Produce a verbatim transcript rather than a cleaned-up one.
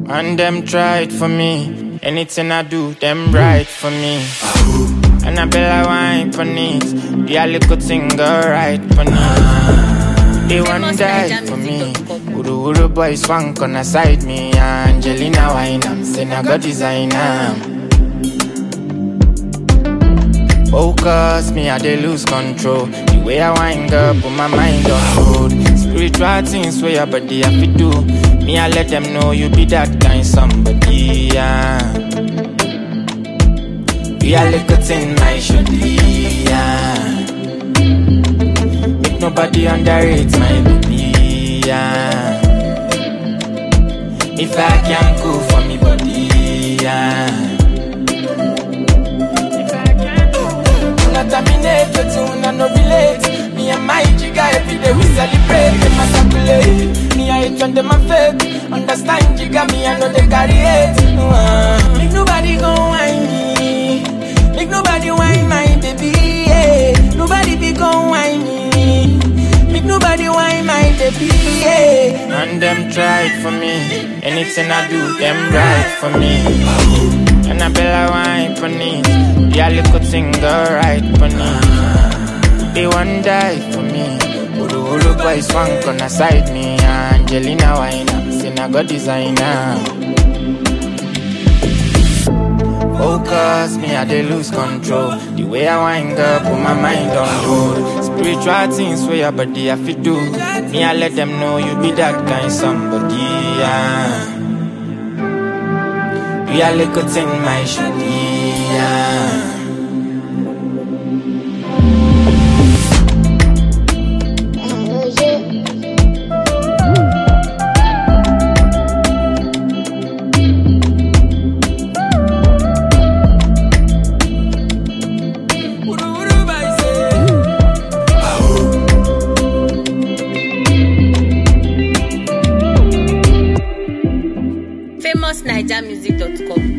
And them tried for me. Anything I do, them right for me. And I bet I wine for it. The little thing go right for me. They want die for me. Uru Uru boy swank on the side me. Angelina wine, I'm saying I got designer. Focus me, I dey lose control. The way I wind up, put my mind on hold. Spiritual things where your body have to do. Me, I let them know you be that kind somebody, yeah. We are little thing, my shorty, yeah. Make nobody underrate my baby, yeah. If I can go for me body, yeah. Not terminate, you tune and no relate. Me and my jigga every day we celebrate. Them a circulate, me I hate on them a fake. Understand jigga, me I know they carry it. uh, Make nobody go whine me. Make nobody whine my baby, yeah. Nobody be go whine me. Make nobody whine my baby, yeah. And them tried for me. Anything I do, them right for me. And I bet I wine for it. Yeah, little thing go right for me. They want die for me. Uru Uru boy swank on the side me. Angelina wine, I'm saying I got designer. Focus me, I dey lose control. The way I wind up, put my mind on hold. Spiritual things where your body have to do. Me, I let them know you be that kind somebody, yeah. We are little thing, my shawty, yeah. famous naija music dot com